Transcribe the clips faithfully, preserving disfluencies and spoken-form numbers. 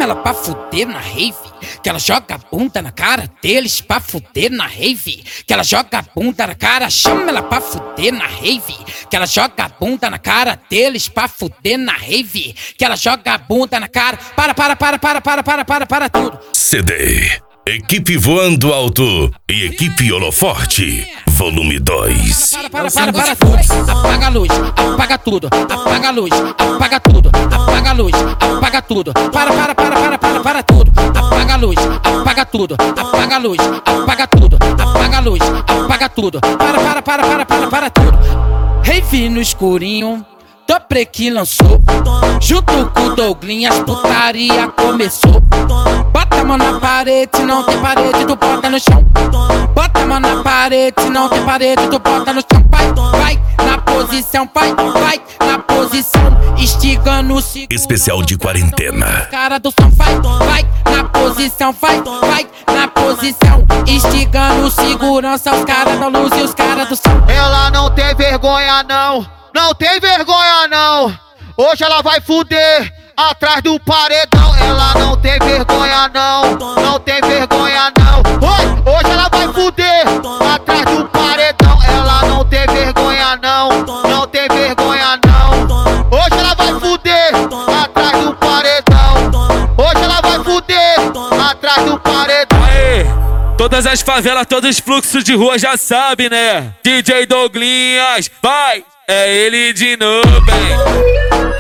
ela pra fuder na rave, que ela joga a bunda na cara deles pra fuder na rave, que ela joga a bunda na cara, chama ela pra fuder na rave, que ela joga a bunda na cara deles pra fuder na rave, que ela joga a bunda na cara, para, para, para, para, para, para, para, para tudo. C D Equipe Voando Alto e Equipe Holoforte, volume dois. Para, para, para, para, para tudo. Apaga a luz, apaga tudo. Apaga a luz, apaga tudo. Apaga a luz, apaga tudo. Para, para, para, para, para, para tudo. Apaga a luz, apaga tudo. Apaga a luz, apaga tudo. Apaga a luz, apaga tudo. Para, para, para, para, para, para tudo. Rave no escurinho, Dobre que lançou, junto com o Douglinhas, putaria começou. Bota a mão na parede, não tem parede, tu bota no chão. Bota a mão na parede, não tem parede, tu bota no chão. Vai, vai, na posição, vai, vai, na posição. Instigando o segundo. Especial de quarentena. Cara do som, vai, vai, na posição, vai, vai, na posição. Instigando o segurança, os caras da luz e os caras do som. Ela não tem vergonha não, não tem vergonha não. Hoje ela vai fuder atrás do paredão. Ela não tem vergonha não, não tem vergonha não. Oi, hoje ela vai fuder atrás do paredão. Ela não tem vergonha não, não tem vergonha não. Hoje ela vai fuder atrás do paredão. Hoje ela vai fuder atrás do paredão. Aê, todas as favelas, todos os fluxos de rua já sabe, né? D J Douglinhas, vai, é ele de novo, hein?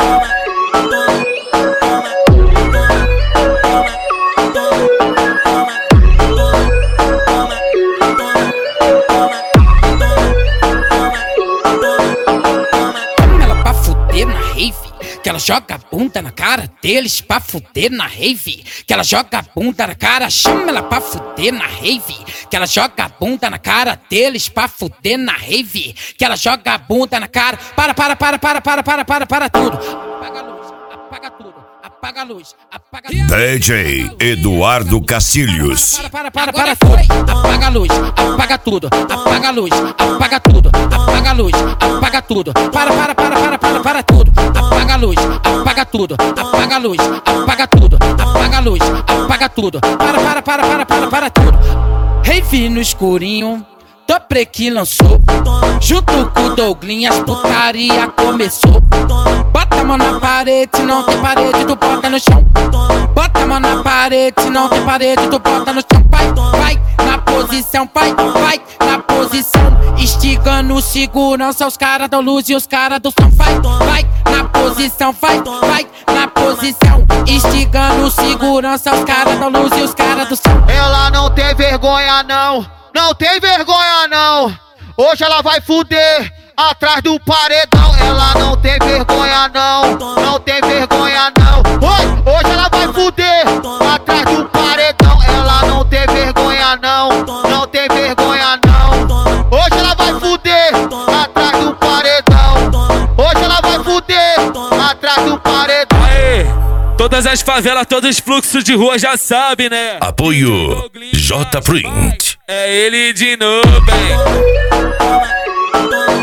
Que ela joga a bunda na cara deles pra fuder na rave, que ela joga a bunda na cara, chama ela pra fuder na rave, que ela joga a bunda na cara deles pra fuder na rave, que ela joga a bunda na cara, para, para, para, para, para, para, para, para tudo. Apaga a luz, apaga tudo, apaga a luz, apaga tudo. D J Eduardo Cacilhos. Para, para, para, para tudo. Apaga a luz, apaga tudo, apaga a luz, apaga tudo, apaga a luz, apaga tudo. Para, para, para, para, para, para tudo. Apaga a luz, apaga tudo, apaga a luz, apaga tudo, apaga a luz, apaga tudo. Para, para, para, para, para, para tudo. Rave no escurinho, Dobre que lançou, junto com o Douglinhas, putaria começou. Bota a mão na parede, não tem parede, tu bota no chão. Bota a mão na parede, não tem parede, tu bota no chão. Vai, vai, na posição, vai, vai, na posição. Instigando o segurança, os caras da luz e os caras do som. Vai, vai, na posição, vai, vai, na posição. Instigando o segurança, os caras da luz e os caras do som. Ela não tem vergonha não, não tem vergonha não. Hoje ela vai fuder atrás do paredão. Ela não tem vergonha não, não tem vergonha não. Oi, hoje ela vai fuder atrás do paredão. Ela não tem vergonha não, não tem vergonha não. Hoje ela vai fuder atrás do paredão. Hoje ela vai fuder atrás do paredão. Aê, todas as favelas, todos os fluxos de rua já sabe, né? Apoio J Print. É ele de novo, hein?